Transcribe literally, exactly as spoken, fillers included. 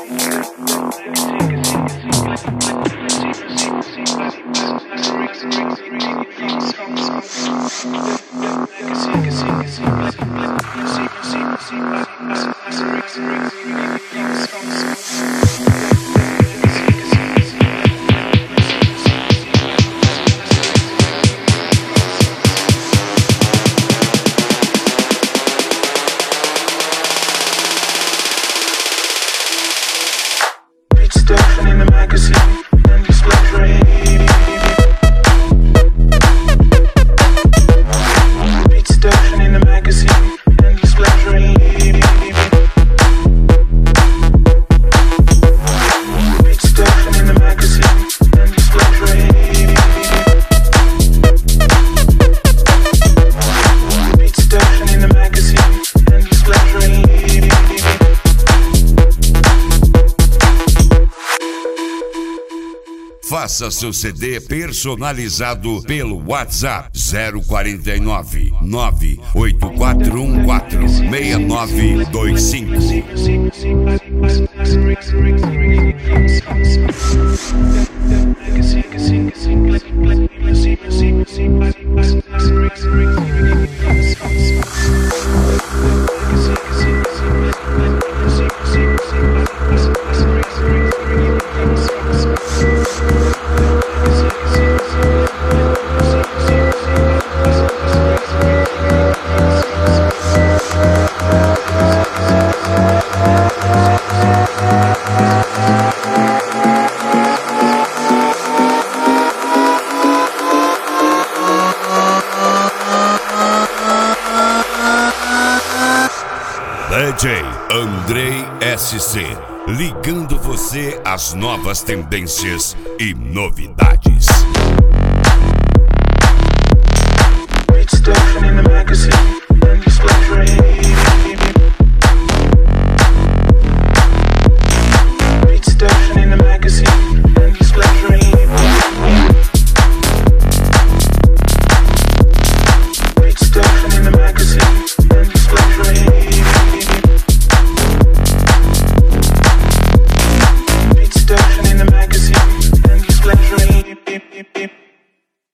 Faça seu C D personalizado pelo WhatsApp zero quarenta e nove, nove oito quatro um quatro, seis nove dois cinco. D J Andrei S C, ligando você às novas tendências e novidades.